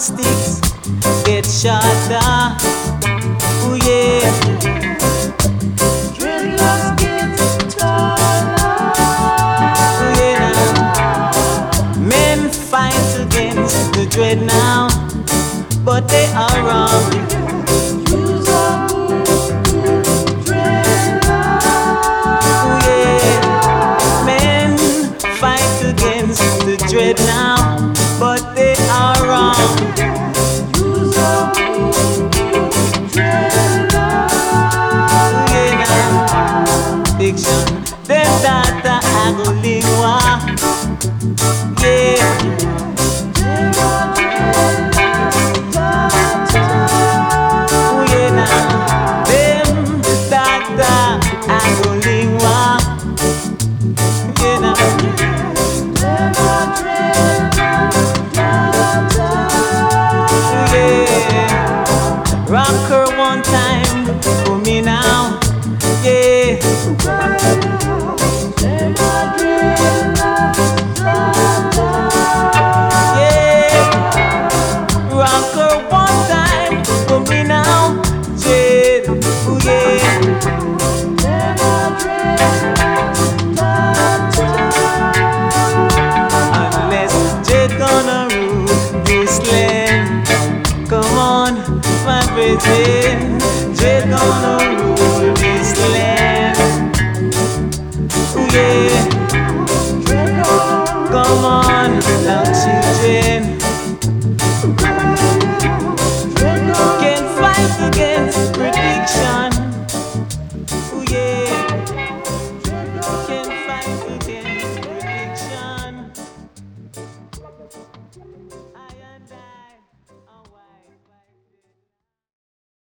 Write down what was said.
sticks get shorter. Oh yeah. Dreadlocks get taller. Oh yeah. Men fight against the dread now, but they are wrong. Use a good dreadlock. Oh yeah. Men fight against the dread now, but they are wrong. Use a good dreadlock. Oh yeah. Fiction. Them data agolingwa. Yeah. Rocker one time for me now, yeah. Yeah, rocker one time for me now, yeah. Ooh, yeah. Unless Jay gonna rule this land, come on. My pretend, Jay gonna